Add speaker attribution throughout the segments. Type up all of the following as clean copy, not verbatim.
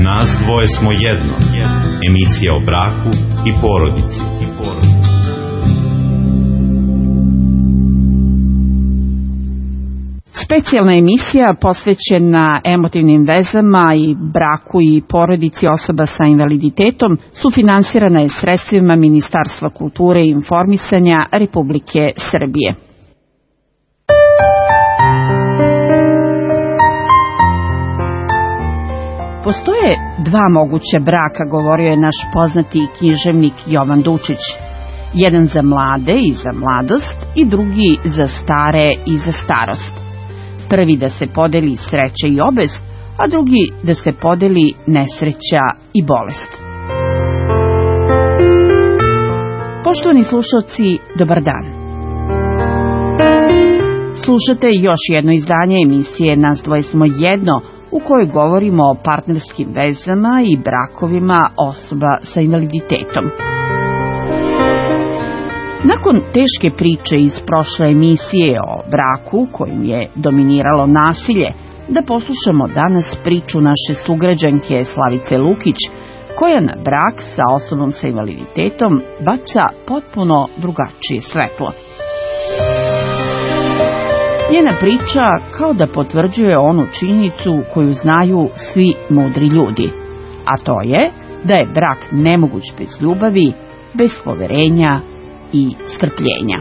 Speaker 1: Nas dvoje smo jedno. Emisija o braku i porodici.
Speaker 2: Specijalna emisija posvećena emotivnim vezama i braku i porodici osoba sa invaliditetom sufinansirana je sredstvima Ministarstva kulture i informisanja Republike Srbije. Postoje dva moguća braka, govorio je naš poznati književnik Jovan Dučić. Jedan za mlade i za mladost i drugi za stare i za starost. Prvi da se podeli sreća i obest, a drugi da se podeli nesreća i bolest. Poštovani slušalci, dobar dan. Slušate još jedno izdanje emisije Nas dvoje smo jedno, u kojoj govorimo o partnerskim vezama i brakovima osoba sa invaliditetom. Nakon teške priče iz prošle emisije o braku kojim je dominiralo nasilje, da poslušamo danas priču naše sugrađanke Slavice Lukić, koja na brak sa osobom sa invaliditetom baca potpuno drugačije svetlo. Njena priča kao da potvrđuje onu činjenicu koju znaju svi mudri ljudi, a to je da je brak nemoguć bez ljubavi, bez poverenja i strpljenja.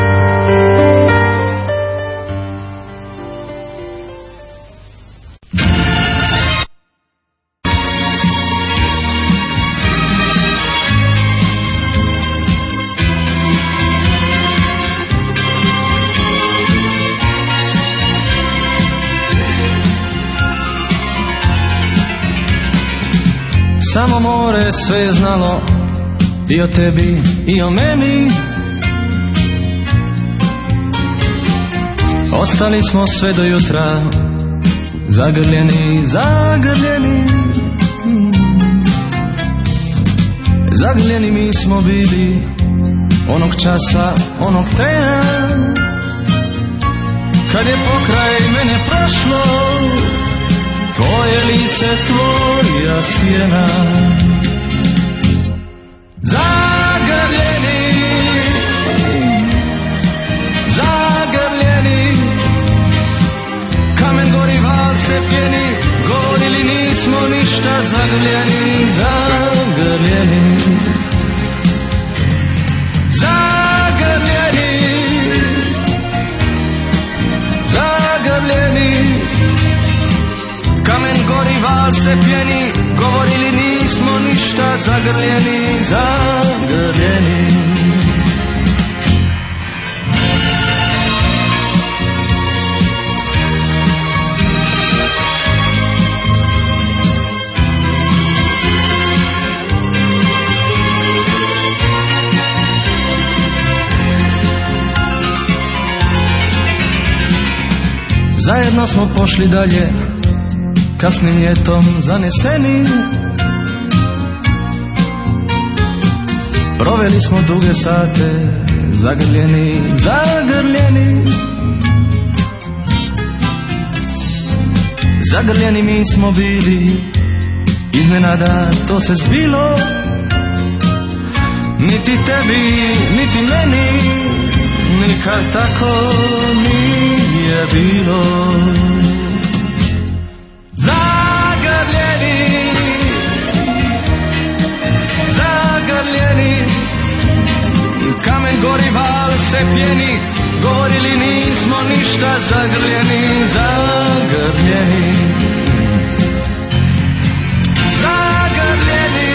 Speaker 3: Samo more sve je znalo i o tebi i o meni. Ostali smo sve do jutra, zagrljeni, zagrljeni. Zagrljeni mi smo bili onog časa, onog trena, kad je pokraj mene prošlo tvoje lice, tvoja sjena. Zagrljeni, zagrljeni, kamen gori, val se pjeni, govorili nismo ništa. Zagrljeni, zagrljeni, zagrljeni, zagrljeni, kamen gori, val se pjeni, govorili nismo ništa. Zagrljeni, zagrljeni. Zajedno smo pošli dalje, kasnim ljetom zaneseni. Proveli smo duge sate, zagrljeni, zagrljeni. Zagrljeni mi smo bili, iznenada to se zbilo. Niti tebi, niti meni, nikad tako nije bilo. Zagrljeni, zagrljeni, kamen gori, val se pjeni, govorili nismo ništa. Zagrljeni, zagrljeni, zagrljeni,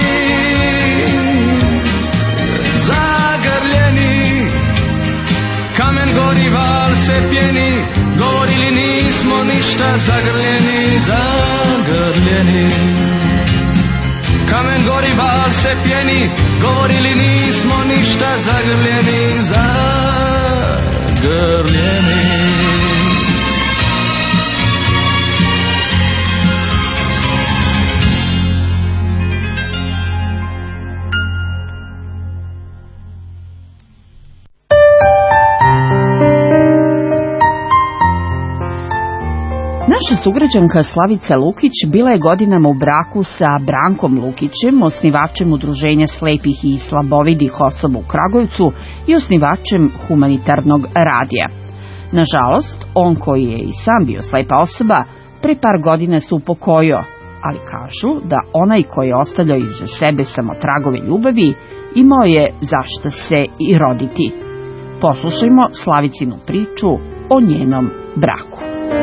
Speaker 3: zagrljeni, kamen gori, val se pjeni, govorili nismo ništa. Zagrljeni, zagrljeni, kamen gori, val se pjeni, govorili nismo ništa. Zagrljeni, zagrljeni.
Speaker 2: Vaša sugrađanka Slavica Lukić bila je godinama u braku sa Brankom Lukićem, osnivačem Udruženja slepih i slabovidih osoba u Kragujevcu i osnivačem humanitarnog radija. Nažalost, on koji je i sam bio slepa osoba, pre par godina se upokojio, ali kažu da onaj koji je ostavljao iza sebe samo tragove ljubavi, imao je zašto se i roditi. Poslušajmo Slavicinu priču o njenom braku.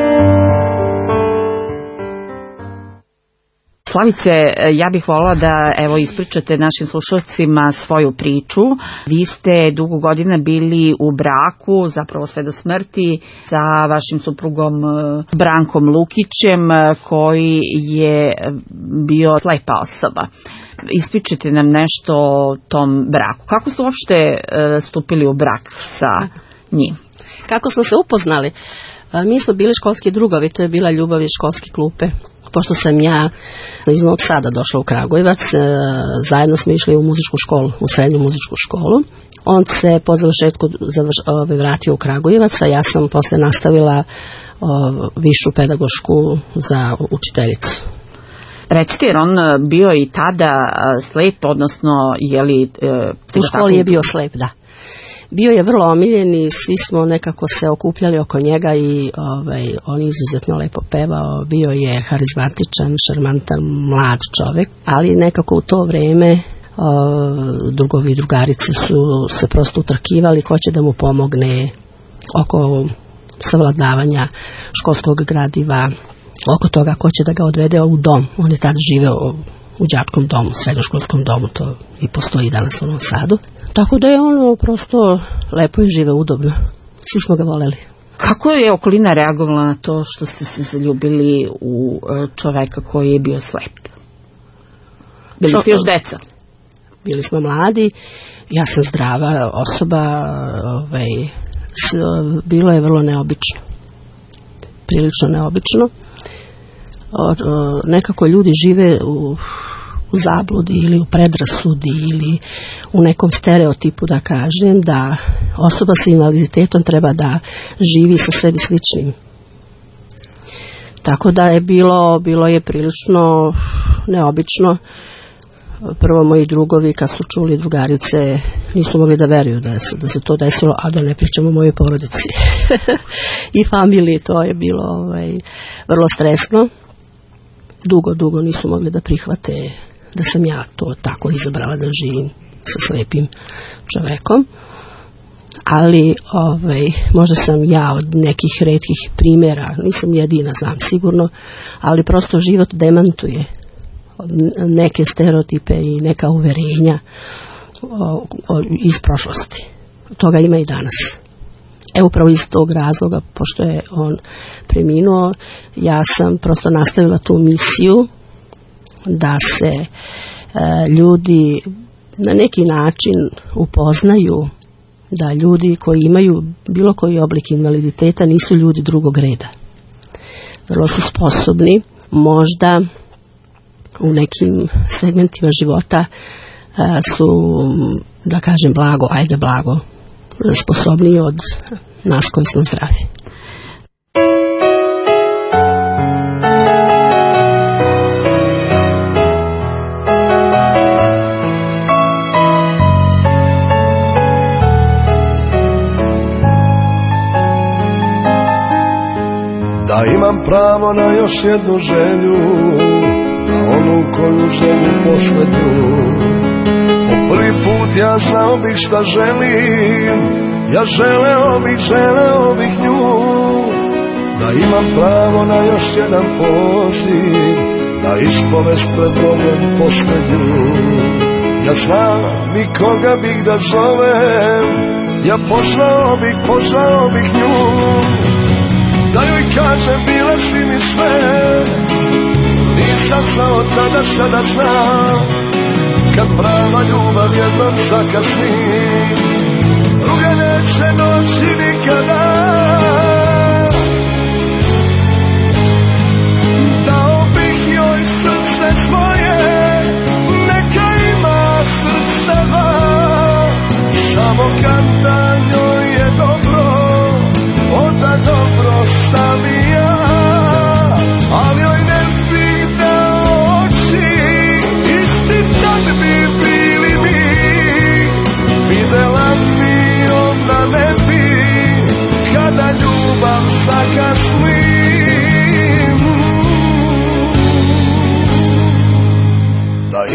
Speaker 2: Slavice, ja bih voljela da ispričate našim slušalcima svoju priču. Vi ste dugo godina bili u braku, zapravo sve do smrti, sa vašim suprugom Brankom Lukićem, koji je bio slepa osoba. Ispričajte nam nešto o tom braku. Kako ste uopšte stupili u brak sa njim?
Speaker 4: Kako smo se upoznali? Mi smo bili školski drugovi, to je bila ljubav iz školske klupe. Pošto sam ja iz Novog Sada došla u Kragujevac, zajedno smo išli u muzičku školu, u srednju muzičku školu. On se po završetku vratio u Kragujevac, a ja sam posle nastavila višu pedagošku za učiteljicu.
Speaker 2: Recite, jer on bio i tada slep, odnosno je li...
Speaker 4: U školi je bio slep, da. Bio je vrlo omiljen i svi smo nekako se okupljali oko njega i on je izuzetno lepo pevao, bio je harizmatičan, šarmantan, mlad čovjek, ali nekako u to vreme drugovi i drugarice su se prosto utrkivali ko će da mu pomogne oko savladavanja školskog gradiva, oko toga ko će da ga odvede u dom. On je tada živeo u đačkom domu, srednjoškolskom domu, to i postoji danas u Novom Sadu. Tako da je on prosto lepo i žive udobno. Svi smo ga voleli.
Speaker 2: Kako je okolina reagovala na to što ste se zaljubili u čoveka koji je bio slep? Bili ste još deca?
Speaker 4: Bili smo mladi, ja sam zdrava osoba, bilo je vrlo neobično. Prilično neobično. Nekako ljudi žive u zabludi ili u predrasudi ili u nekom stereotipu, da kažem, da osoba sa invaliditetom treba da živi sa sebi sličnim. Tako da je bilo je prilično neobično. Prvo moji drugovi, kad su čuli drugarice, nisu mogli da veruju da se to desilo, a da ne pričamo o mojoj porodici i familiji. To je bilo vrlo stresno. Dugo nisu mogli da prihvate da sam ja to tako izabrala da živim sa slepim čovekom. Ali možda sam ja od nekih retkih primjera, nisam jedina, znam sigurno, ali prosto život demantuje neke stereotipe i neka uverenja iz prošlosti. Toga ima i danas. Upravo iz tog razloga, pošto je on preminuo, ja sam prosto nastavila tu misiju da se ljudi na neki način upoznaju da ljudi koji imaju bilo koji oblik invaliditeta nisu ljudi drugog reda. Vrlo su sposobni, možda u nekim segmentima života su, da kažem, blago sposobniji od nas koji smo zdravi.
Speaker 3: Da imam pravo na još jednu želju, onu koju želim poslednju. Po prvi put ja znao bih šta želim, ja želeo bih nju. Da imam pravo na još jedan poziv, na ispovest pred Bogom poslednju. Ja znam nikoga bih da zovem, ja poslao bih nju. Da joj kažem bila si mi sve, nisam znao tada, sada znam. Kad prava ljubav jednom zakasni, druga neće doći nikada. Dao bih joj srce svoje, neka ima srceva, samo kad da njoj je dobro, onda dobro sam i ja.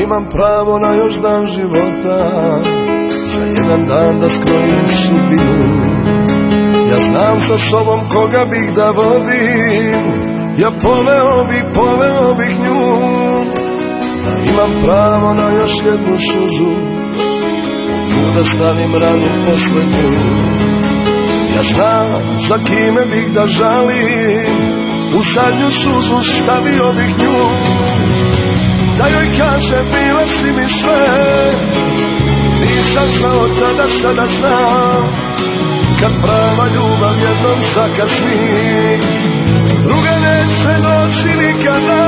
Speaker 3: imam pravo na još dan života, za jedan dan da skrojim sudbinu. Ja znam sa sobom koga bih da vodim, ja poveo bih nju. Ja imam pravo na još jednu suzu, tu da stavim ranu poslednju. Ja znam za kime bih da žalim, u zadnju suzu stavio bih nju. Da joj kaže bila si mi sve, nisam znao tada, sada znam. Kad prava ljubav jednom zakasni, druga neće doći nikada.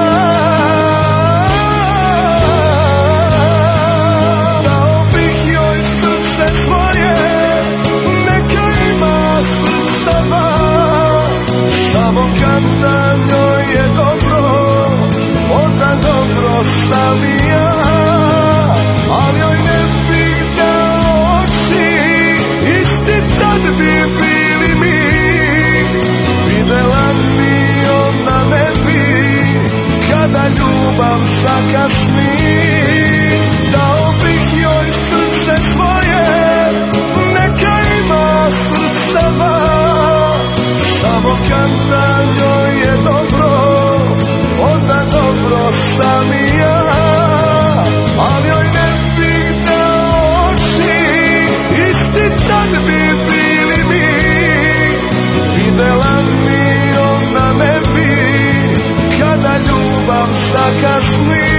Speaker 3: Dao bih joj srce svoje, neka ima srca dva, samo kad na njoj je dobro, onda dobro sam i ja. Ali joj ne bih dao oči, isti tad bi bili mi. Videla mi ona ne bi, kada ljubav zakasni. Dao bih joj srce svoje, neka ima srca dva, samo kad na njoj je dobro, onda dobro sam i ja. Ali joj ne bih dao oči, isti tad bi bili mi. Videla mi ona ne bi, kada ljubav zakasni.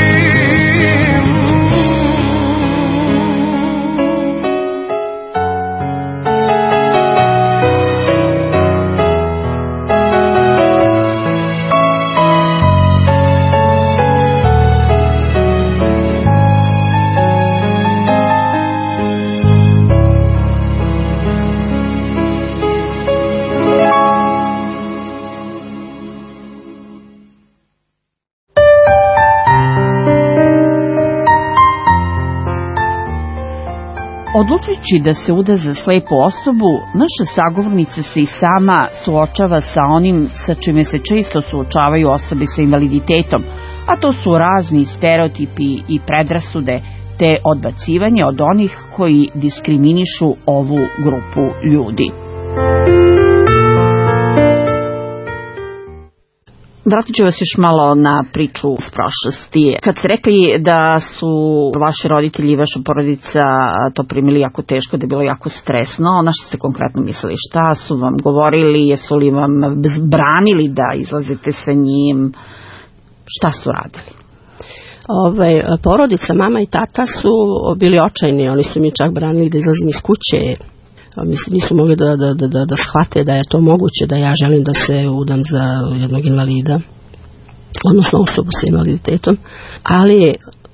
Speaker 2: Odlučujući da se uda za slepu osobu, naša sagovornica se i sama suočava sa onim sa čime se često suočavaju osobe sa invaliditetom, a to su razni stereotipi i predrasude, te odbacivanje od onih koji diskriminišu ovu grupu ljudi. Vratit ću vas još malo na priču s prošlosti. Kad ste rekli da su vaši roditelji i vaša porodica to primili jako teško, da je bilo jako stresno, na što ste konkretno mislili? Šta su vam govorili? Jesu li vam branili da izlazite sa njim? Šta su radili?
Speaker 4: Porodica, mama i tata su bili očajni. Oni su mi čak branili da izlazim iz kuće. Nisu mogli da shvate da je to moguće, da ja želim da se udam za jednog invalida, odnosno osobu sa invaliditetom. Ali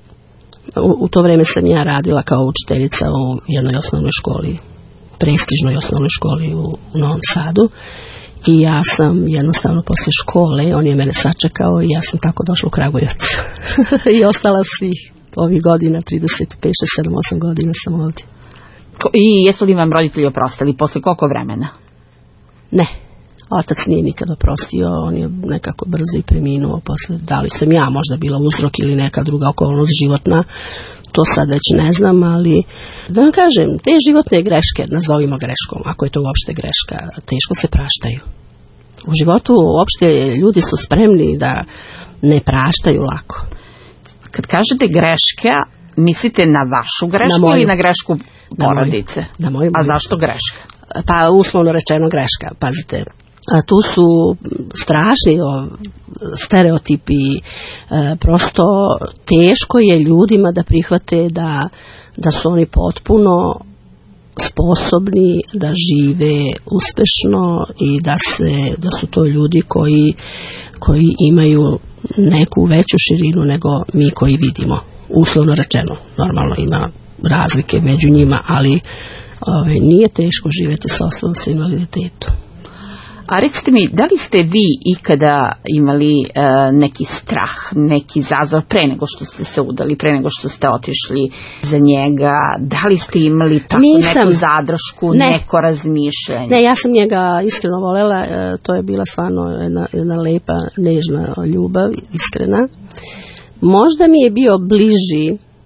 Speaker 4: u to vreme sam ja radila kao učiteljica u jednoj osnovnoj školi, prestižnoj osnovnoj školi u Novom Sadu. I ja sam jednostavno posle škole, on je mene sačekao i ja sam tako došla u Kragujevac. I ostala svih ovih godina, 35, 6, 7, 8 godina sam ovdje.
Speaker 2: I jesu li vam roditelji oprostili? Posle koliko vremena?
Speaker 4: Ne, otac nije nikad oprostio, on je nekako brzo i preminuo posle. Da li sam ja možda bila uzrok ili neka druga okolnost životna, to sad već ne znam, ali da vam kažem, te životne greške, nazovimo greškom, ako je to uopšte greška, teško se praštaju. U životu uopšte ljudi su spremni da ne praštaju lako.
Speaker 2: Kad kažete greška, mislite na vašu grešku ili na grešku porodice?
Speaker 4: Na moju.
Speaker 2: A zašto greška?
Speaker 4: Pa uslovno rečeno greška, pazite. Tu su strašni stereotipi, prosto teško je ljudima da prihvate da su oni potpuno sposobni da žive uspešno i da su to ljudi koji imaju neku veću širinu nego mi koji vidimo. Uslovno rečeno, normalno ima razlike među njima, ali nije teško živjeti sa osobom sa invaliditetom.
Speaker 2: A recite mi, da li ste vi ikada imali neki strah, neki zazor pre nego što ste se udali, pre nego što ste otišli za njega? Da li ste imali tako neku zadršku, neko razmišljanje?
Speaker 4: Ne, ja sam njega iskreno volela, to je bila stvarno jedna lepa, nežna ljubav, iskrena. Možda mi je bio bliži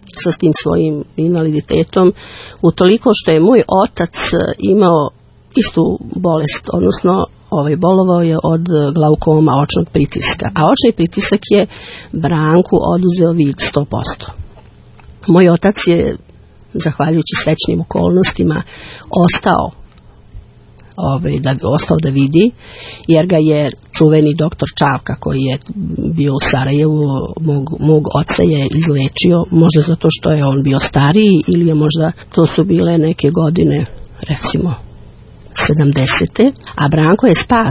Speaker 4: sa tim svojim invaliditetom, utoliko što je moj otac imao istu bolest, odnosno bolovao je od glaukoma očnog pritiska, a očni pritisak je Branku oduzeo vid 100%. Moj otac je, zahvaljujući srećnim okolnostima, ostao da vidi, jer ga je čuveni doktor Čavka, koji je bio u Sarajevu, mog oca je izlečio, možda zato što je on bio stariji, ili je možda to su bile neke godine, recimo 70. A Branko je spas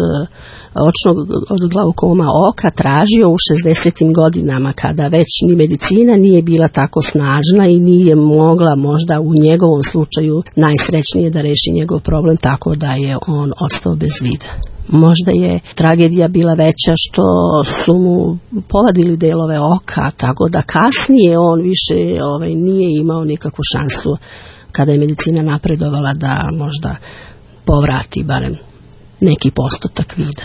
Speaker 4: od glaukoma oka tražio u 60. godinama, kada već ni medicina nije bila tako snažna i nije mogla možda u njegovom slučaju najsrećnije da reši njegov problem, tako da je on ostao bez vida. Možda je tragedija bila veća što su mu povadili delove oka, tako da kasnije on više nije imao nikakvu šansu, kada je medicina napredovala, da možda povrati barem neki postotak vida.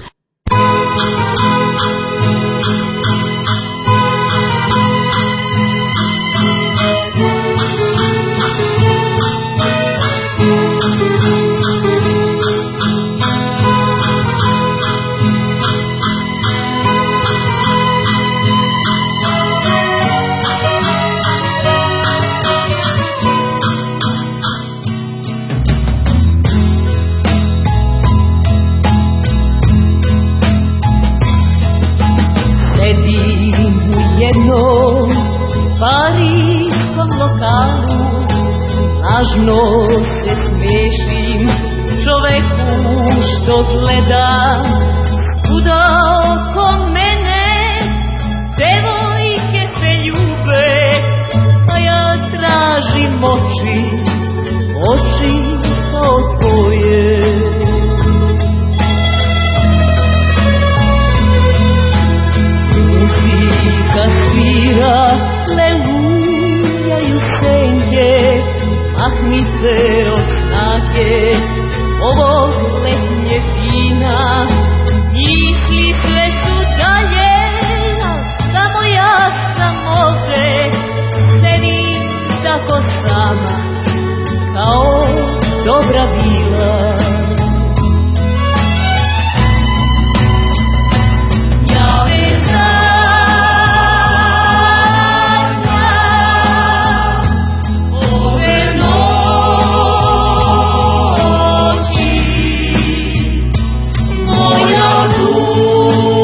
Speaker 5: Parijskom lokalu lažno se smešim čoveku što gleda kuda oko mene devojke se ljube, a ja tražim oči kao tvoje. Muzika svira, lelujaju senke, mahnite od snage ovog letnje vina. Misli sve su dalje, a samo ja sam ovde, sedim tako sama, kao dobra vila. Ja već moja duša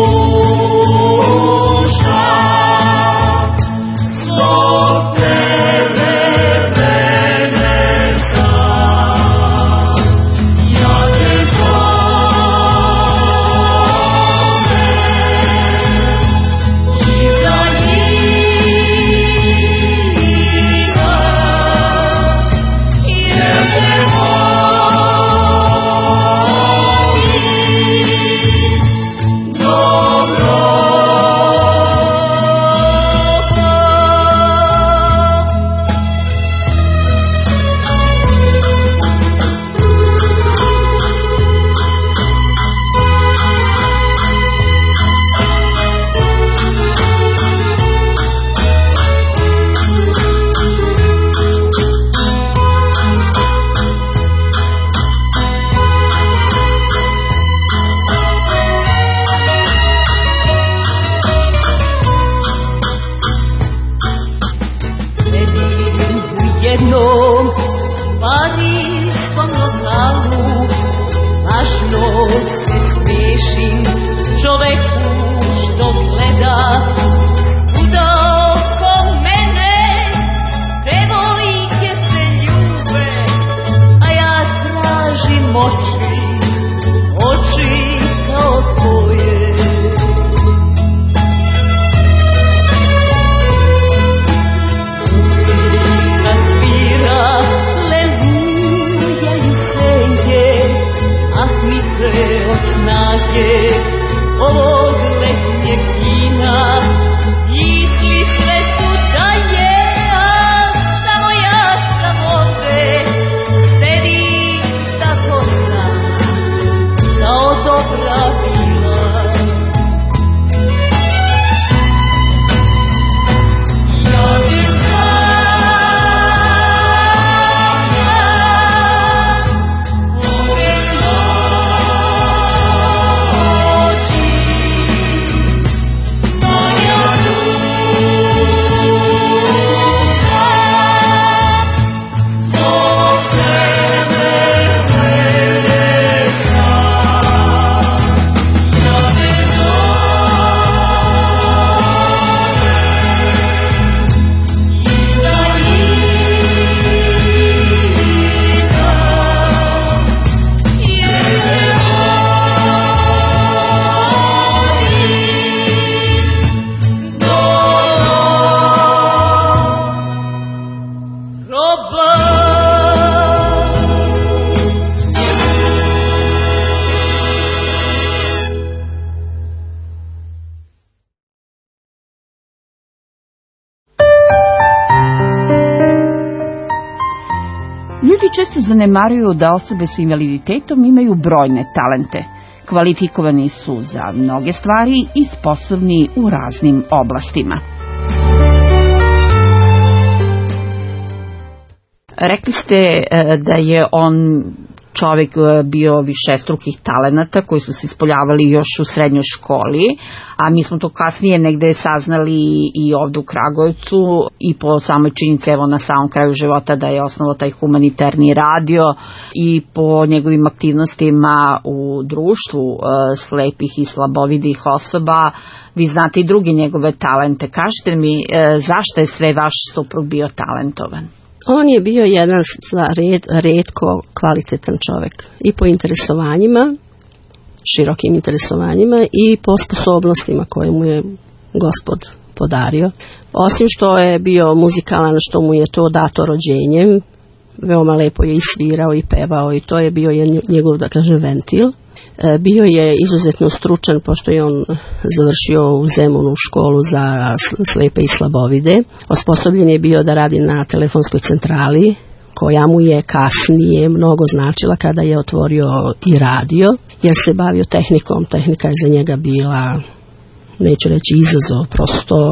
Speaker 2: Ljudi često zanemaruju da osobe sa invaliditetom imaju brojne talente. Kvalifikovani su za mnoge stvari i sposobni u raznim oblastima. Rekli ste da je on čovjek bio višestrukih talenata koji su se ispoljavali još u srednjoj školi, a mi smo to kasnije negde saznali i ovdje u Kragujevcu i po samoj činjenici, evo na samom kraju života, da je osnovao taj humanitarni radio i po njegovim aktivnostima u društvu slepih i slabovidih osoba. Vi znate i druge njegove talente. Kažite mi, zašto je sve vaš suprug bio talentovan?
Speaker 4: On je bio jedan retko kvalitetan čovjek i po interesovanjima, širokim interesovanjima i po sposobnostima koje mu je Gospod podario. Osim što je bio muzikalan, što mu je to dato rođenjem, veoma lepo je i svirao i pevao i to je bio njegov, da kažem, ventil. Bio je izuzetno stručan, pošto je on završio u Zemunu školu za slepe i slabovide. Osposobljen je bio da radi na telefonskoj centrali, koja mu je kasnije mnogo značila kada je otvorio i radio, jer se bavio tehnikom. Tehnika je za njega bila, neću reći izazov, prosto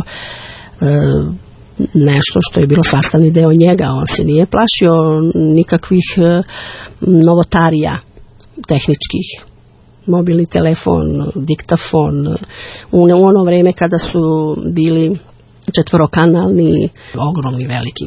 Speaker 4: nešto što je bilo sastavni deo njega. On se nije plašio nikakvih novotarija tehničkih. Mobilni telefon, diktafon, u ono vreme kada su bili četvorokanalni, ogromni, veliki.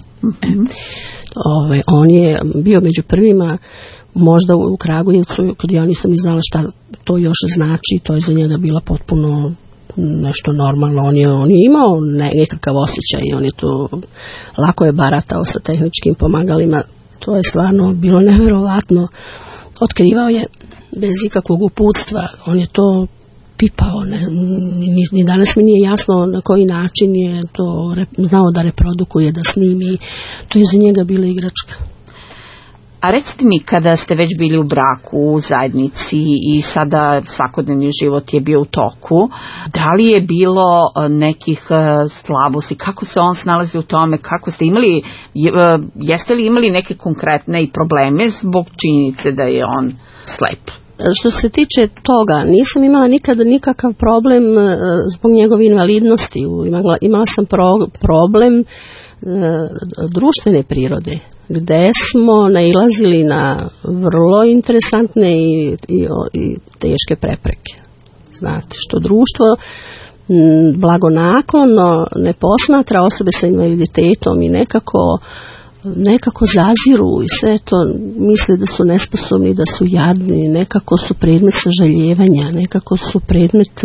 Speaker 4: On je bio među prvima, možda u Kragujevcu, kad ja nisam ni znala šta to još znači, to je za njega bila potpuno nešto normalno. On je imao nekakav osjećaj, on je tu lako je baratao sa tehničkim pomagalima, to je stvarno bilo nevjerovatno. Otkrivao je bez ikakvog uputstva, on je to pipao, ni danas mi nije jasno na koji način je to znao da reprodukuje, da snimi, to je za njega bila igračka.
Speaker 2: A recite mi, kada ste već bili u braku, u zajednici i sada svakodnevni život je bio u toku, da li je bilo nekih slabosti, kako se on snalazi u tome, kako ste imali, jeste li imali neke konkretne i probleme zbog činjenice da je on slep?
Speaker 4: Što se tiče toga, nisam imala nikada nikakav problem zbog njegove invalidnosti. Imala sam problem društvene prirode, gde smo nailazili na vrlo interesantne i teške prepreke. Znate, što društvo blagonaklono ne posmatra osobe sa invaliditetom i nekako zaziru i sve to misle da su nesposobni, da su jadni, nekako su predmet sažaljevanja, nekako su predmet,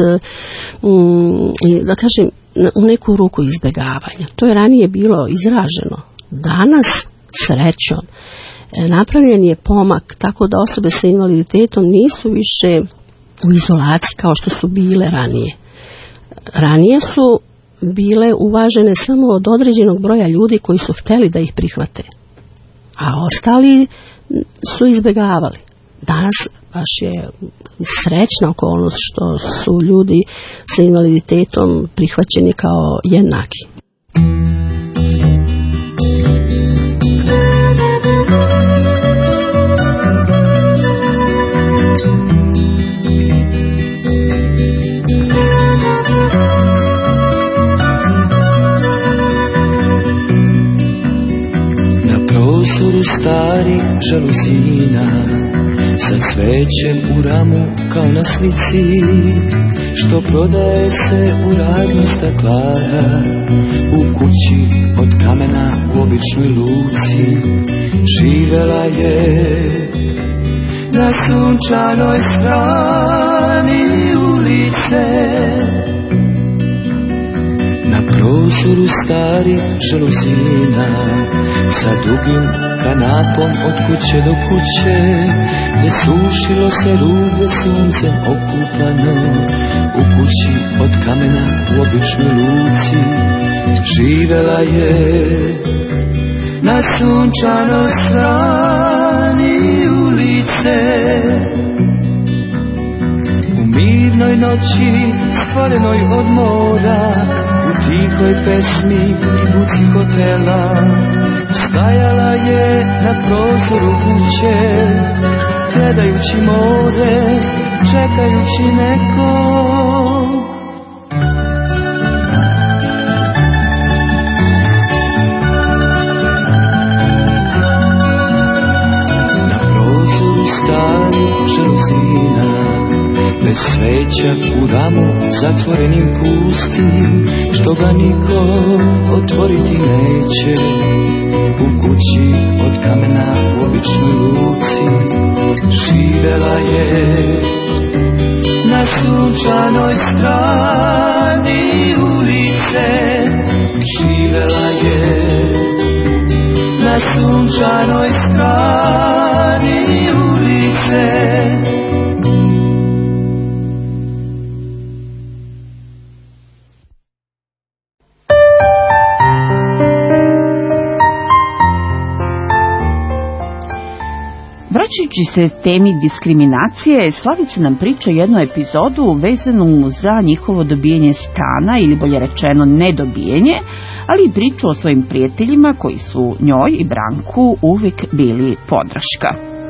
Speaker 4: da kažem, u neku ruku izbjegavanja. To je ranije bilo izraženo. Danas, srećom, napravljen je pomak tako da osobe sa invaliditetom nisu više u izolaciji kao što su bile ranije. Ranije su bile uvažene samo od određenog broja ljudi koji su hteli da ih prihvate, a ostali su izbjegavali. Danas baš je srećna okolnost što su ljudi sa invaliditetom prihvaćeni kao jednaki.
Speaker 6: Starih žaluzina sa cvećem u ramu kao na slici, što prodaje se u radnoj staklara, u kući od kamena u običnoj luci. Živela je na sunčanoj strani ulice, na prozoru starih žaluzina, sa dugim kanapom od kuće do kuće, gdje sušilo se rublje suncem okupano, u kući od kamena u običnoj luci. Živela je na sunčanoj strani ulice, u mirnoj noći stvorenoj od mora, u tiho tihoj pesmi i buci hotela. Stajala je na prozoru kuće, gledajući more, čekajući nekog. Na prozoru stari želuzina, bez sveća u ramu zatvorenim pustim, što ga niko otvoriti neće. U kući od kamena u običnoj luci živela je na sunčanoj strani ulice. Živela je na sunčanoj strani ulice.
Speaker 2: Vraćajući se temi diskriminacije, Slavica nam priča jednu epizodu vezanu za njihovo dobijanje stana, ili bolje rečeno nedobijanje, ali i priču o svojim prijateljima koji su njoj i Branku uvijek bili podrška.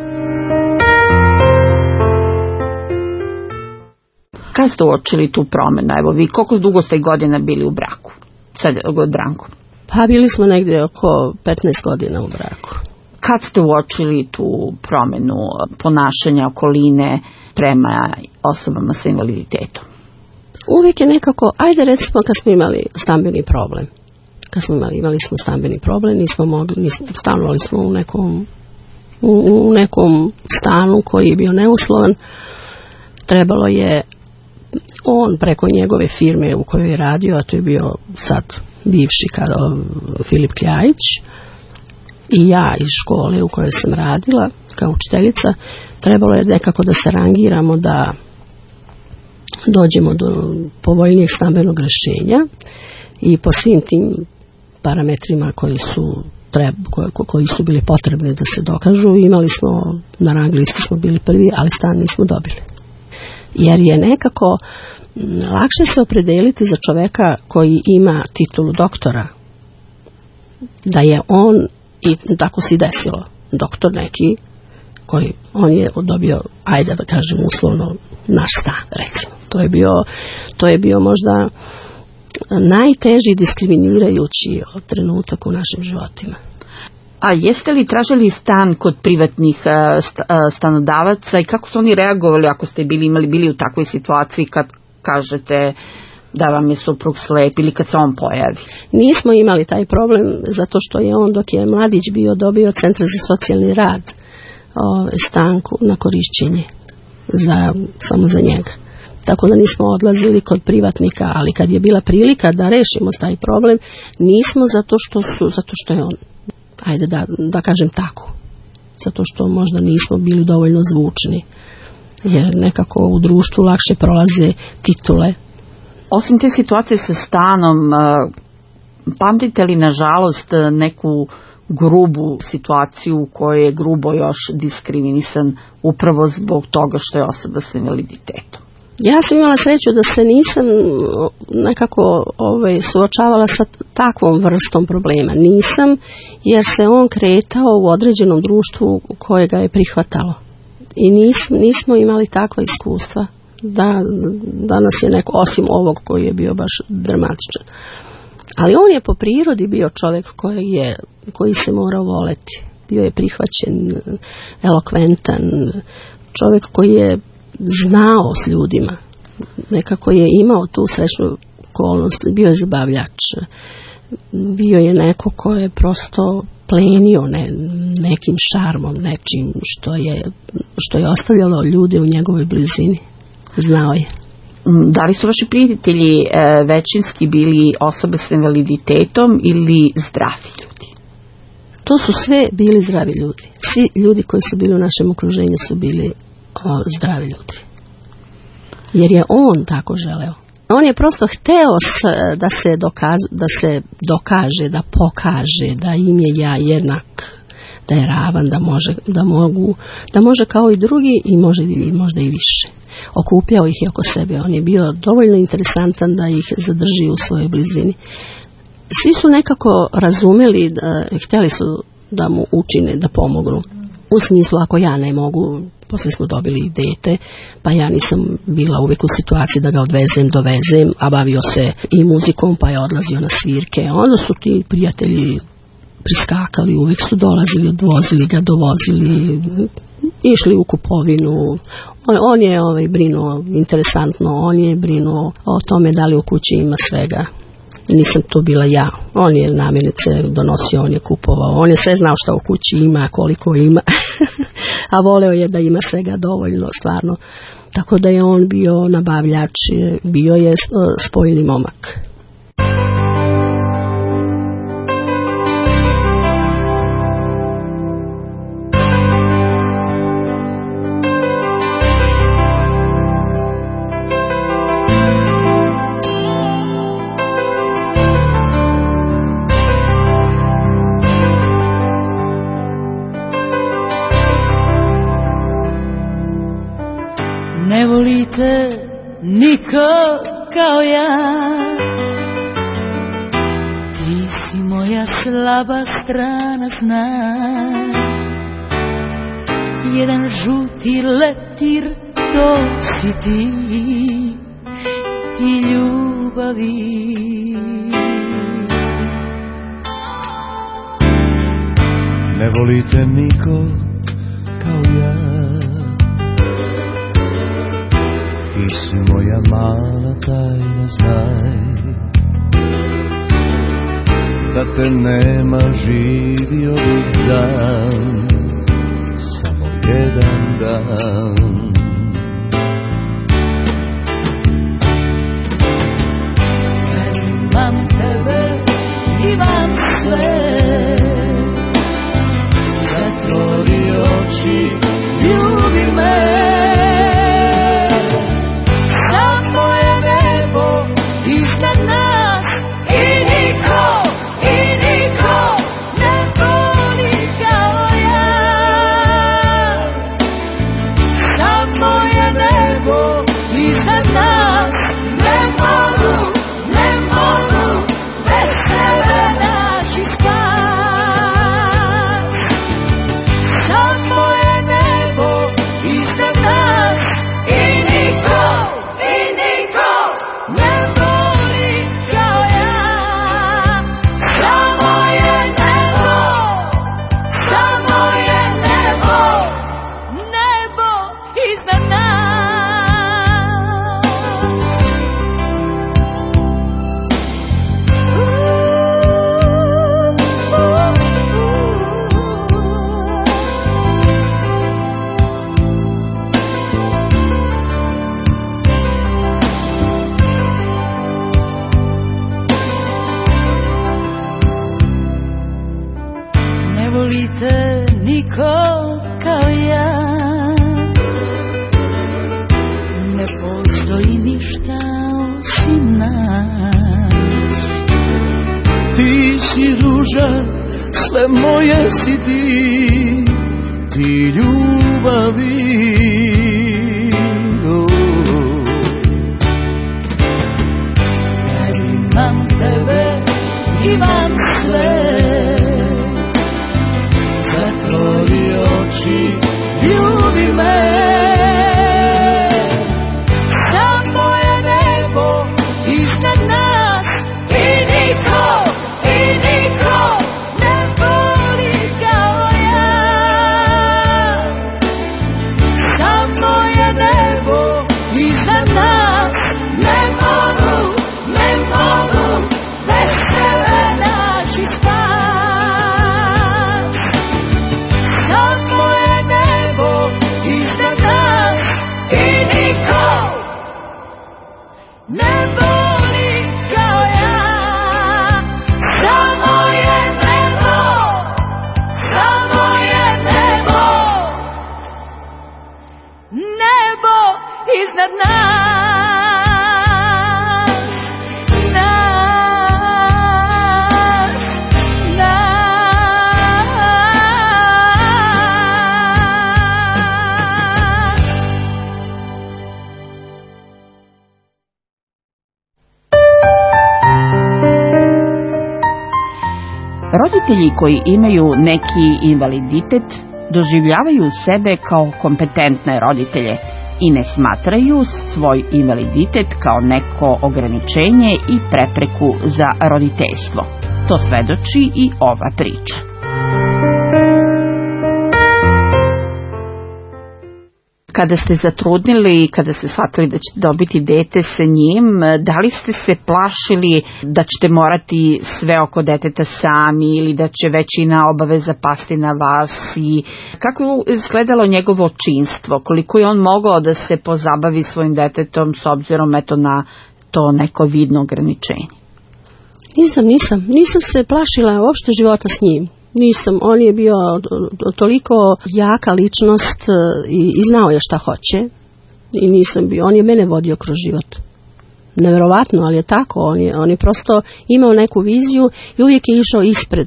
Speaker 2: Kad ste uočili tu promjenu? Evo vi, koliko dugo ste godina bili u braku? Sad, Branko.
Speaker 4: Pa bili smo negdje oko 15 godina u braku.
Speaker 2: Kad ste uočili tu promjenu ponašanja okoline prema osobama sa invaliditetom?
Speaker 4: Uvijek je nekako, ajde recimo kad smo imali stambeni problem. Kad smo imali smo stambeni problem, stanovali smo u nekom stanu koji je bio neuslovan. Trebalo je on preko njegove firme u kojoj je radio, a to je bio sad bivši Filip Kljajić, i ja iz škole u kojoj sam radila kao učiteljica, trebalo je nekako da se rangiramo, da dođemo do povoljnijeg stambenog rješenja, i po svim tim parametrima koji su bili potrebni da se dokažu, imali smo, na rang listi smo bili prvi, ali stan nismo dobili. Jer je nekako lakše se opredeliti za čoveka koji ima titulu doktora, da je on, i tako se desilo, doktor neki, on je dobio, ajde da kažem uslovno, naš stan, recimo. To je bio možda najteži diskriminirajući trenutak u našim životima.
Speaker 2: A jeste li tražili stan kod privatnih stanodavaca i kako su oni reagovali ako ste bili u takvoj situaciji kad kažete da vam je suprug slep ili kad se on pojavi? Nismo
Speaker 4: imali taj problem zato što je on, dok je mladić bio, dobio Centar za socijalni rad stanku na korišćenje samo za njega. Tako da nismo odlazili kod privatnika, ali kad je bila prilika da rešimo taj problem, nismo zato što je on, ajde da kažem tako, zato što možda nismo bili dovoljno zvučni, jer nekako u društvu lakše prolaze titule.
Speaker 2: Osim te situacije sa stanom, pamtite li nažalost neku grubu situaciju u kojoj je grubo još diskriminisan upravo zbog toga što je osoba sa invaliditetom?
Speaker 4: Ja sam imala sreću da se nisam nekako suočavala sa takvom vrstom problema. Nisam, jer se on kretao u određenom društvu koje ga je prihvatalo. I nismo imali takva iskustva da nas je neko, osim ovog koji je bio baš dramatičan. Ali on je po prirodi bio čovjek koji se morao voleti. Bio je prihvaćen, elokventan, čovjek koji je znao s ljudima. Nekako je imao tu srećnu okolnost, bio je zabavljač. Bio je neko ko je prosto plenio nekim šarmom, nečim što je ostavljalo ljude u njegovoj blizini. Znao je.
Speaker 2: Da li su vaši prijatelji većinski bili osobe s invaliditetom ili zdravi ljudi?
Speaker 4: To su sve bili zdravi ljudi. Svi ljudi koji su bili u našem okruženju su bili zdravi ljudi. Jer je on tako želeo. On je prosto hteo da se dokaže, da pokaže da im je ja jednak, da je ravan, da može kao i drugi i možda i više. okupljao ih je oko sebe. On je bio dovoljno interesantan da ih zadrži u svojoj blizini. Svi su nekako razumeli, htjeli su da mu učine, da pomognu. U smislu, ako ja ne mogu, poslije smo dobili dete, pa ja nisam bila uvijek u situaciji da ga odvezem, dovezem, a bavio se i muzikom, pa je odlazio na svirke. Onda su ti prijatelji priskakali, uvijek su dolazili, odvozili ga, dovozili, išli u kupovinu. On je brinuo, interesantno, on je brinuo o tome da li u kući ima svega. Nisam to bila ja. On je namirnice donosio, on je kupovao. On je sve znao šta u kući ima, koliko ima. A voleo je da ima svega dovoljno, stvarno. Tako da je on bio nabavljač, bio je spojili momak.
Speaker 5: Ne volite niko kao ja, ti si moja slaba strana, znaj. Jedan žuti leptir, to si ti i ljubavi.
Speaker 3: Ne volite niko kao ja, ti si moja mala tajna, znaj. Da te nema živio bih dan, samo jedan dan.
Speaker 5: Imam tebe, imam sve, zatvori oči, ljubi me. Iznad nas i niko ne voli kao ja. Samo je nebo iznad nas, ne mogu bez tebe naći spas. Samo je nebo iznad nas i niko ne voli kao ja. Samo je nebo iznad nas. Ne volite niko kao ja, ne postoji ništa osim nas.
Speaker 3: Ti si ruža, sve moje si ti ljubavi.
Speaker 5: Jer imam tebe, imam sve, zatvori oči, ljubi me. Samo je nebo iznad nas i niko ne voli kao ja. Samo je nebo iznad nas, ne mogu bez tebe naći spas. Samo je nebo iznad
Speaker 2: Roditelji koji imaju neki invaliditet doživljavaju sebe kao kompetentne roditelje i ne smatraju svoj invaliditet kao neko ograničenje i prepreku za roditeljstvo. To svedoči i ova priča. Kada ste zatrudnili i kada ste shvatili da ćete dobiti dete sa njim, da li ste se plašili da ćete morati sve oko deteta sami ili da će većina obaveza pasti na vas? I kako je izgledalo njegovo očinstvo? Koliko je on mogao da se pozabavi svojim detetom s obzirom na to neko vidno ograničenje?
Speaker 4: Nisam se plašila uopšte života s njim. Nisam, on je bio toliko jaka ličnost i znao je šta hoće i on je mene vodio kroz život. Neverovatno, ali je tako, on je prosto imao neku viziju i uvijek je išao ispred,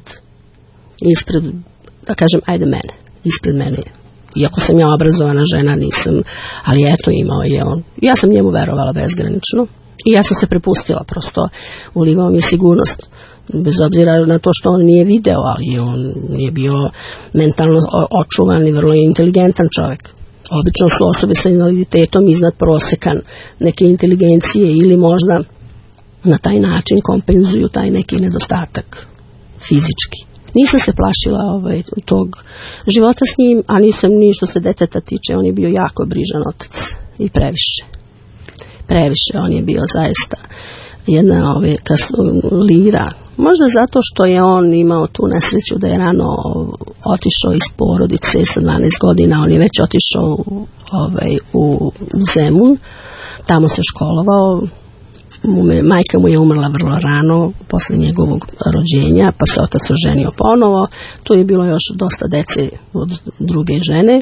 Speaker 4: da kažem, ispred mene. Iako sam ja obrazovana žena, nisam, ali eto imao je on. Ja sam njemu verovala bezgranično i ja sam se prepustila, prosto ulivao mi je sigurnost. Bez obzira na to što on nije video, ali on je bio mentalno očuvan i vrlo inteligentan čovjek. Obično su osobe sa invaliditetom iznad proseka neke inteligencije ili možda na taj način kompenzuju taj neki nedostatak fizički. Nisam se plašila tog života s njim, a nisam ni što se deteta tiče, on je bio jako brižan otac i previše, on je bio zaista jedna lira. Možda zato što je on imao tu nesreću da je rano otišao iz porodice sa 12 godina, on je već otišao u Zemun, tamo se školovao, majka mu je umrla vrlo rano posle njegovog rođenja, pa se otac oženio ponovo, tu je bilo još dosta dece od druge žene.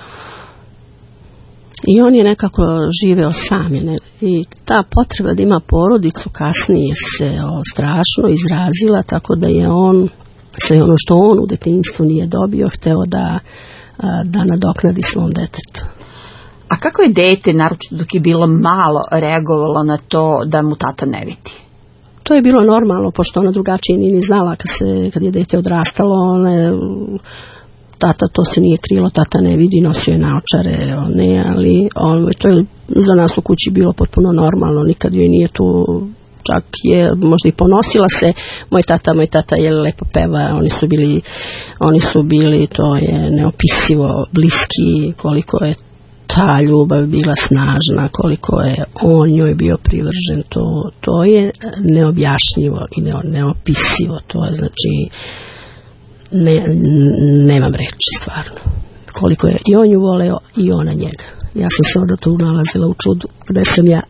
Speaker 4: I on je nekako živeo sam i ta potreba da ima porodicu kasnije se strašno izrazila, tako da je on sve ono što on u detinjstvu nije dobio hteo da nadoknadi svom detetu.
Speaker 2: A kako je dete, naročito dok je bilo malo, reagovalo na to da mu tata ne vidi?
Speaker 4: To je bilo normalno, pošto ona drugačije nije ni znala kad je dete odrastalo, tata to se nije krilo, tata ne vidi, nosio je naočare, ali to je za nas u kući bilo potpuno normalno, nikad joj nije tu, čak je možda i ponosila se, moj tata je lepo peva, oni su bili, to je neopisivo bliski, koliko je ta ljubav bila snažna, koliko je on njoj bio privržen, to je neobjašnjivo i neopisivo, to je znači nemam reči stvarno. Koliko je i on nju voleo i ona njega. Ja sam se onda tu nalazila u čudu gde sam ja.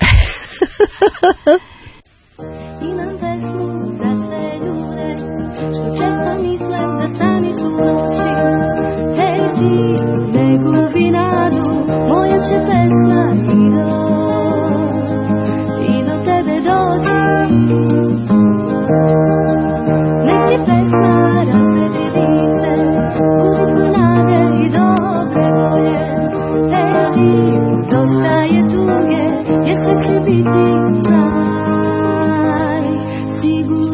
Speaker 7: Imam pesmu za sve ljude što često misle da sami su noći. Hej ti, ne gubi nadu, moja će pesma i do tebe doći. Nek je pesma i dobre volje, hej ti, dosta je tuge, jer sve će biti kraj, sigurno.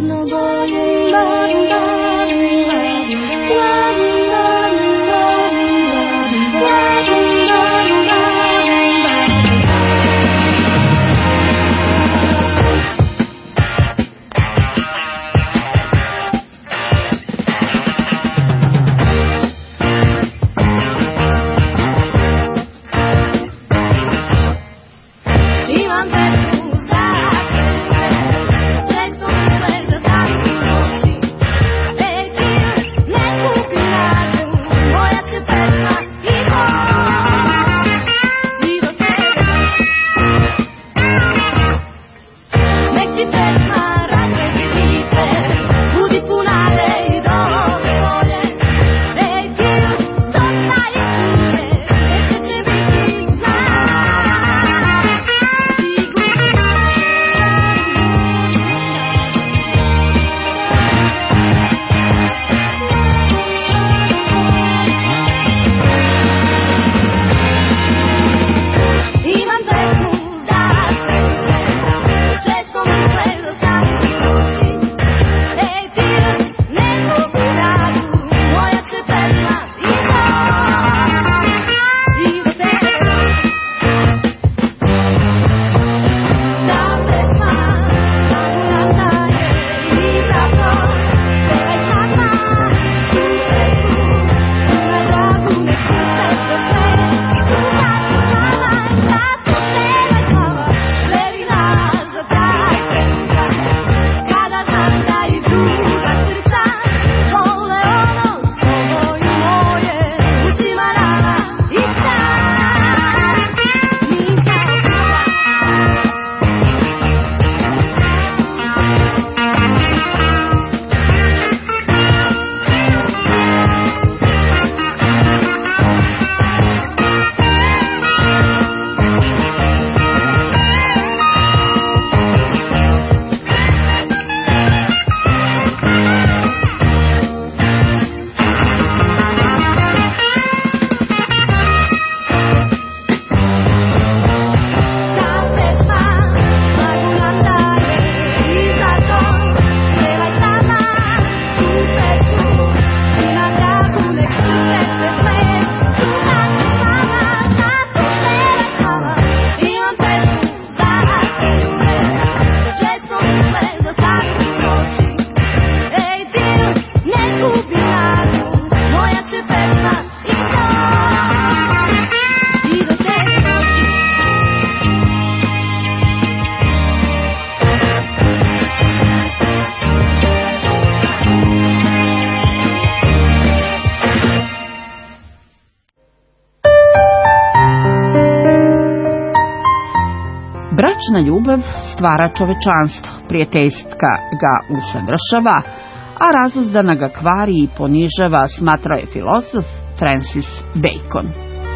Speaker 2: Bračna ljubav stvara čovečanstvo, prijateljska ga usavršava, a razuzdana ga kvari i ponižava, smatrao je filozof Francis Bacon.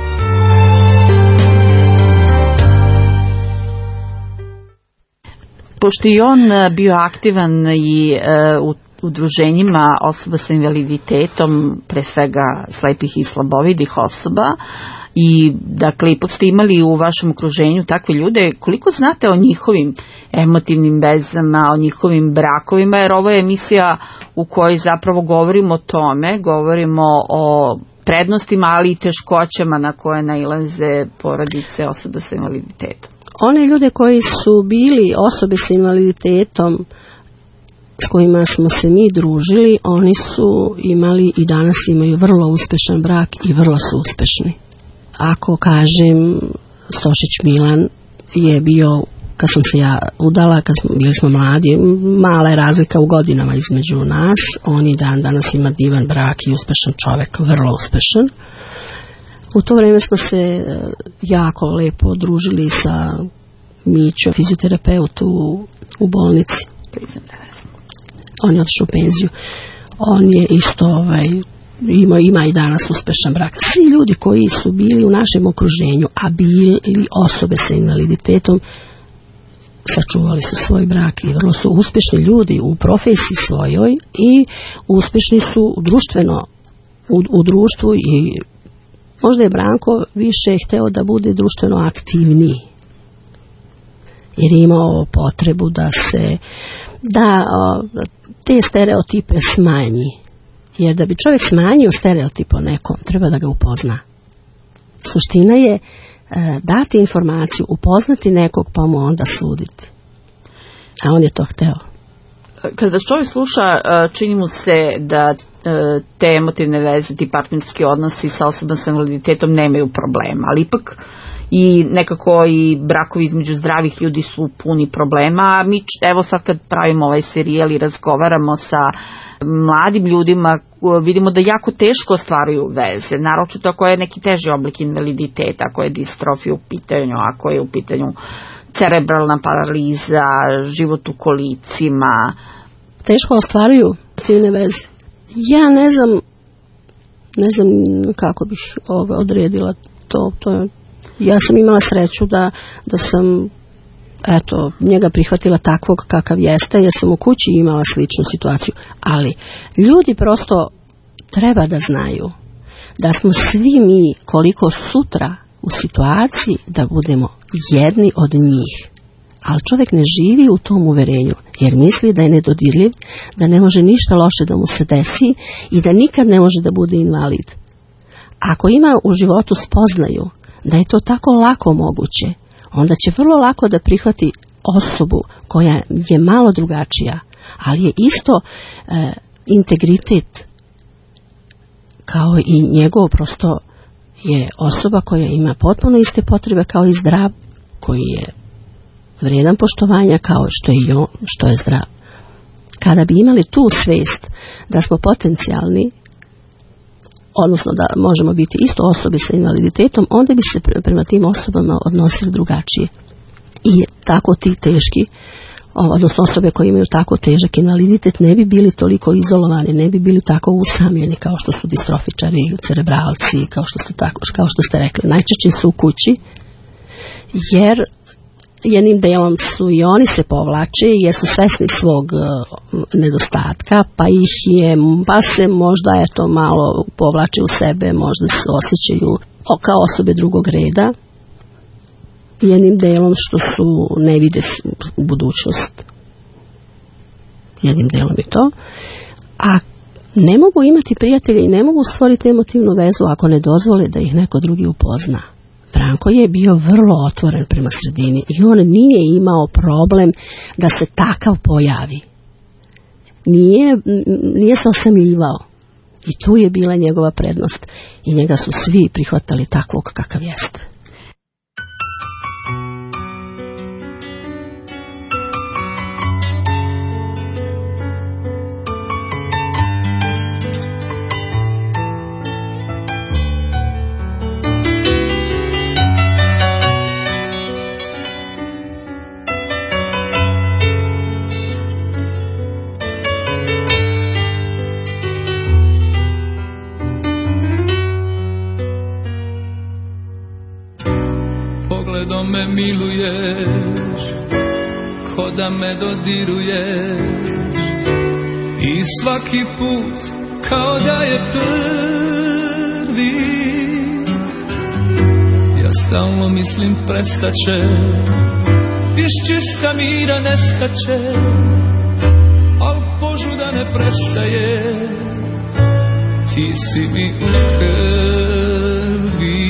Speaker 2: Pošto je on bio aktivan i u udruženjima osoba sa invaliditetom, pre svega slepih i slabovidih osoba, i dakle ipak ste imali u vašem okruženju takve ljude, koliko znate o njihovim emotivnim vezama, o njihovim brakovima, jer ovo je emisija u kojoj zapravo govorimo o tome, govorimo o prednostima, ali i teškoćama na koje nailaze porodice osoba sa invaliditetom.
Speaker 4: One ljude koji su bili osobe sa invaliditetom s kojima smo se mi družili, oni su imali i danas imaju vrlo uspešan brak i vrlo su uspešni. Ako kažem, Stošić Milan je bio, kad sam se ja udala, bili smo mladi, mala je razlika u godinama između nas, on i danas ima divan brak i uspešan čovek, vrlo uspešan. U to vreme smo se jako lepo družili sa Mićom, fizioterapeutu u bolnici. On je otišao u penziju. On je isto ima i danas uspešan brak. Svi ljudi koji su bili u našem okruženju, a bili osobe sa invaliditetom, sačuvali su svoj brak i vrlo su uspešni ljudi u profesiji svojoj i uspešni su društveno u društvu, i možda je Branko više hteo da bude društveno aktivniji, jer je imao potrebu da te stereotipe smanji. Jer da bi čovjek smanjio stereotip o nekom, treba da ga upozna. Suština je dati informaciju, upoznati nekog, pa mu onda suditi. A on je to hteo.
Speaker 2: Kada čovjek sluša, čini mu se da te emotivne veze, ti partnerski odnosi sa osobama sa invaliditetom nemaju problema, ali ipak i nekako i brakovi između zdravih ljudi su puni problema. Mi evo sad kad pravimo ovaj serijal i razgovaramo sa mladim ljudima, vidimo da jako teško ostvaruju veze, naročito ako je neki teži oblik invaliditeta, ako je distrofija u pitanju, ako je u pitanju cerebralna paraliza, život u kolicima.
Speaker 4: Teško ostvaruju fine veze. Ja ne znam kako bih odredila to je. Ja sam imala sreću da sam njega prihvatila takvog kakav jeste, jer sam u kući imala sličnu situaciju. Ali ljudi prosto treba da znaju da smo svi mi koliko sutra u situaciji da budemo jedni od njih. Ali čovjek ne živi u tom uverenju, jer misli da je nedodirljiv, da ne može ništa loše da mu se desi i da nikad ne može da bude invalid. Ako ima u životu spoznaju da je to tako lako moguće, onda će vrlo lako da prihvati osobu koja je malo drugačija, ali je isto integritet kao i njegov, prosto je osoba koja ima potpuno iste potrebe kao i zdrav, koji je vrijedan poštovanja kao što je i on, što je zdrav. Kada bi imali tu svest da smo potencijalni, odnosno da možemo biti isto osobe sa invaliditetom, onda bi se prema tim osobama odnosili drugačije. I tako ti teški, odnosno osobe koje imaju tako težak invaliditet, ne bi bili toliko izolovani, ne bi bili tako usamljeni kao što su distrofičari, cerebralci, kao što ste rekli. Najčešće su u kući, jer jednim delom su i oni se povlače jer su svesni svog nedostatka, pa se možda malo povlače u sebe, možda se osjećaju kao osobe drugog reda, jednim delom što su ne vide u budućnost, jednim delom je to, a ne mogu imati prijatelje i ne mogu stvoriti emotivnu vezu ako ne dozvole da ih neko drugi upozna. Branko je bio vrlo otvoren prema sredini i on nije imao problem da se takav pojavi. Nije se osamljivao. I tu je bila njegova prednost. I njega su svi prihvatali takvog kakav jeste.
Speaker 6: me miluješ, ko da me dodiruješ, i svaki put kao da je prvi. Ja stalno mislim prestaće, iz čista mira nestaće, al požuda ne prestaje, ti si mi u krvi.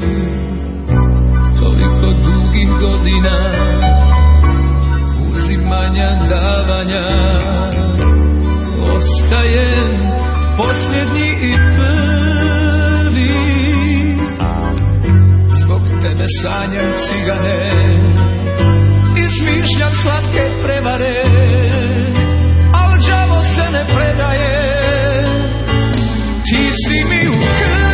Speaker 6: Toliko dugih godina uzimanja, davanja, ostajem posljednji i prvi. Zbog tebe sanjam cigane i smišljam slatke prevare, al đavo se ne predaje, ti si mi u krvi.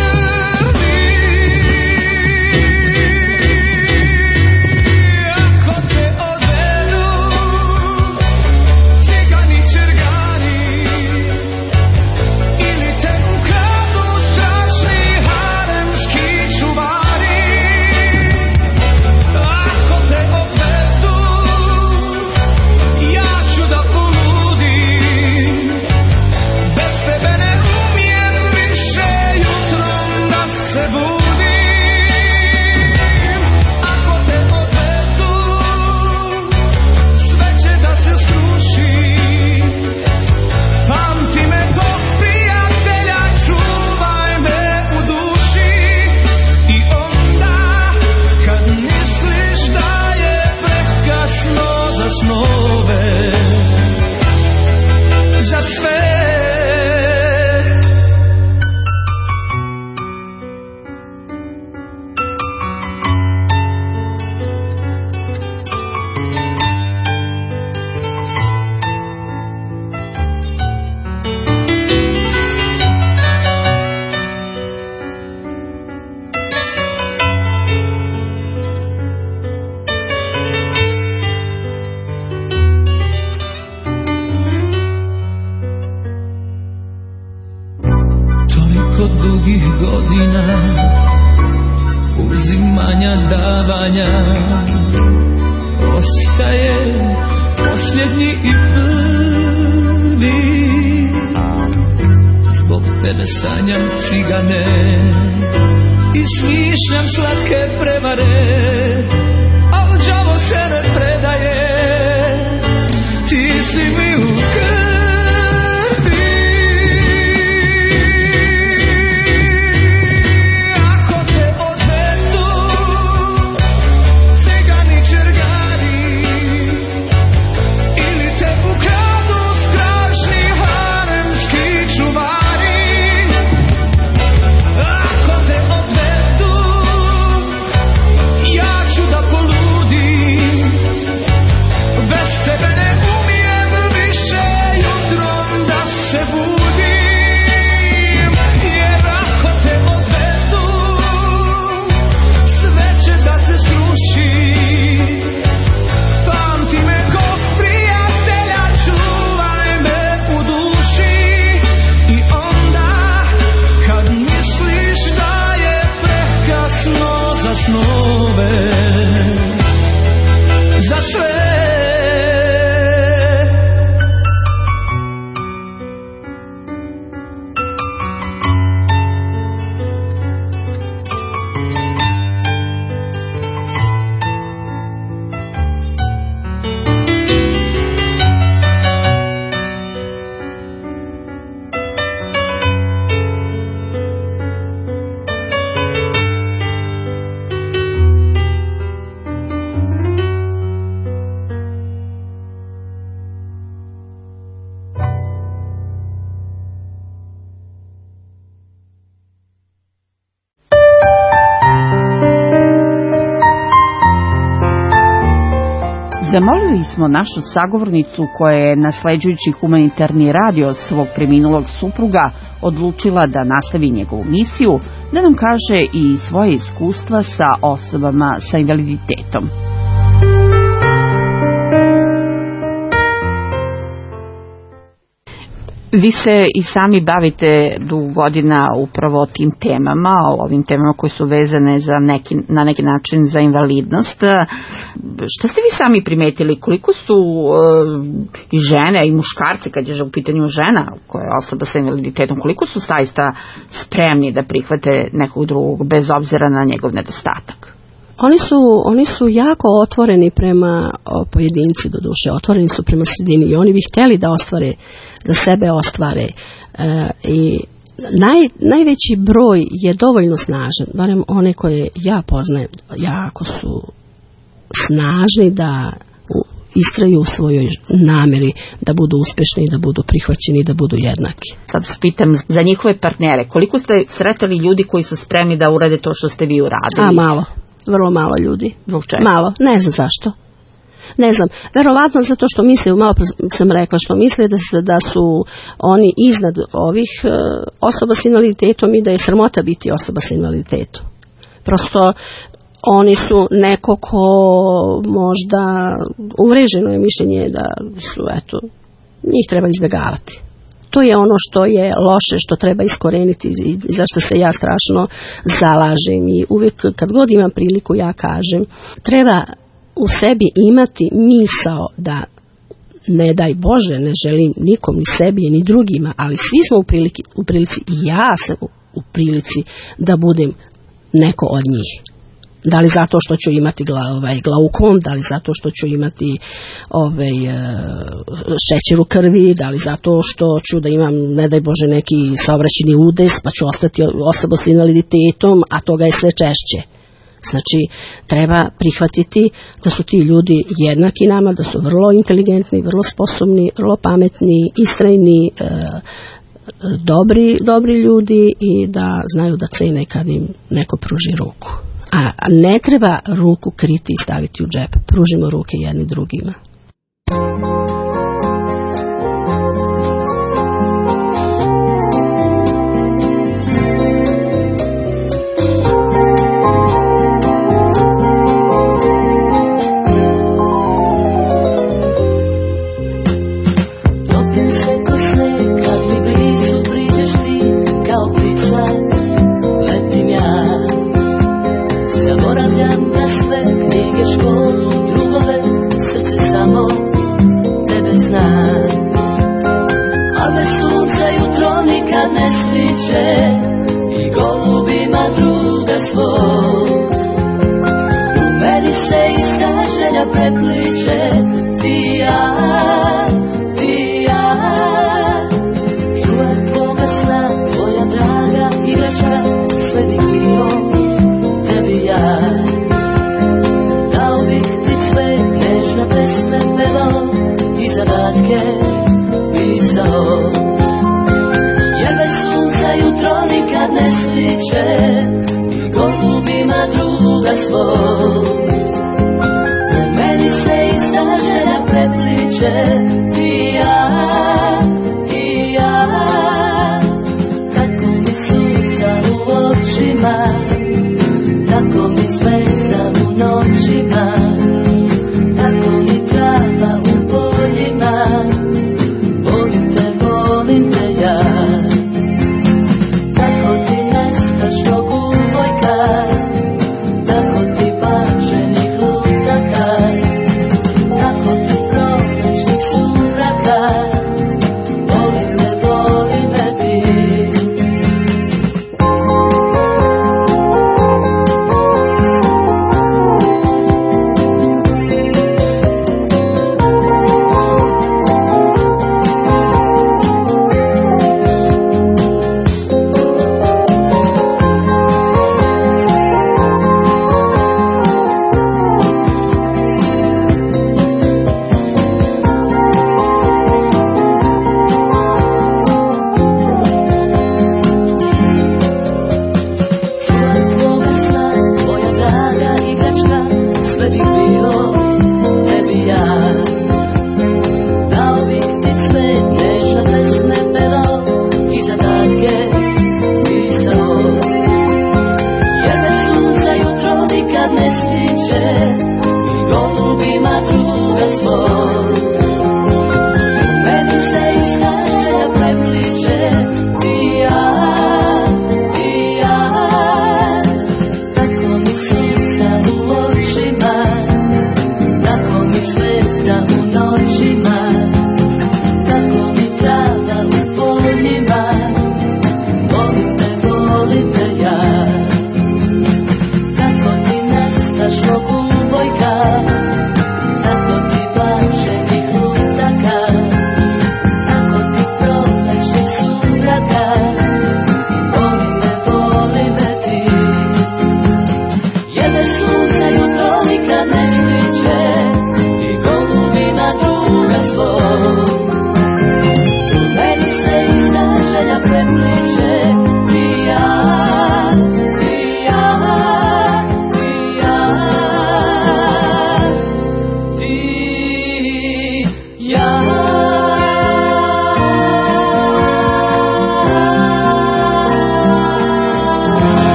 Speaker 2: Zamolili smo našu sagovornicu koja je, nasleđujući humanitarni rad od svog preminulog supruga, odlučila da nastavi njegovu misiju, da nam kaže i svoje iskustva sa osobama sa invaliditetom. Vi se i sami bavite dugo godina upravo tim temama, ovim temama koje su vezane na neki način za invalidnost. Šta ste vi sami primetili? Koliko su i žene i muškarci, kad je u pitanju žena koja je osoba sa invaliditetom, koliko su zaista spremni da prihvate nekog drugog bez obzira na njegov nedostatak?
Speaker 4: Oni su jako otvoreni prema pojedinci, do duše, otvoreni su prema sredini i oni bi htjeli da ostvare, da sebe ostvare. I najveći broj je dovoljno snažan, barem one koje ja poznajem, jako su snažni da istraju u svojoj namjeri da budu uspješni, da budu prihvaćeni, da budu jednaki.
Speaker 2: Sad pitam za njihove partnere, koliko ste sretali ljudi koji su spremni da urade to što ste vi uradili?
Speaker 4: Malo. Vrlo malo ljudi.
Speaker 2: Zbog čega?
Speaker 4: Malo, ne znam zašto. Ne znam, verovatno zato što misle, malo sam rekla, što misle da su oni iznad ovih osoba s invaliditetom i da je sramota biti osoba s invaliditetom. Prosto oni su neko ko možda uvreženo je mišljenje da su, eto, njih treba izbjegavati. To je ono što je loše, što treba iskoreniti i zašto se ja strašno zalažem i uvijek kad god imam priliku ja kažem, treba u sebi imati misao da ne daj Bože, ne želim nikom, ni sebi, ni drugima, ali svi smo u prilici i ja sam u prilici da budem neko od njih. Da li zato što ću imati glaukom, da li zato što ću imati šećer u krvi, da li zato što ću da imam, ne daj Bože, neki saobraćajni udes, pa ću ostati osoba s invaliditetom, a toga je sve češće. Znači, treba prihvatiti da su ti ljudi jednaki nama, da su vrlo inteligentni, vrlo sposobni, vrlo pametni, istrajni, dobri ljudi i da znaju da cene kad im neko pruži ruku. A ne treba ruku kriti i staviti u džep. Pružimo ruke jedni drugima.
Speaker 5: Topim se ko sneg kad mi blizu priđeš ti, kao ptica letim ja. Zaboravljam na sve knjige, školu, drugove, srce samo tebe zna. A bez sunca jutro nikad ne sviće i golubima druga svog. U meni se ista želja prepliče, ti i ja, ti i ja. Žuvar tvoga sna, tvoja draga igračka, sve bi bio tebi ja. Dao bih ti cvet, nežna pesme pevao i zadatke pisao. Jer bez sunca jutro nikad ne sviće i golubima druga svog. U meni se ista želja prepliče, ti i ja, ti i ja. Kako mi sunca u očima, tako mi zvezda u noćima, tako mi trava u poljima. Volim te ja. Tako ti nestaš tog uvojka, tako ti bačenih lutaka, tako ti prolećnih suza.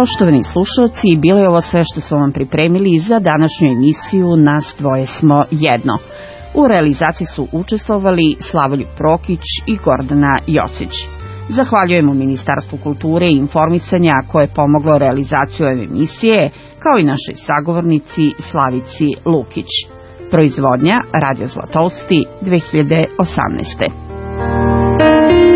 Speaker 2: Poštovani slušalci, bilo je ovo sve što smo vam pripremili za današnju emisiju Nas dvoje smo jedno. U realizaciji su učestvovali Slavoljub Prokić i Gordana Jocić. Zahvaljujemo Ministarstvu kulture i informisanja koje je pomoglo realizaciju ove emisije, kao i našoj sagovornici Slavici Lukić. Proizvodnja Radio Zlatousti 2018.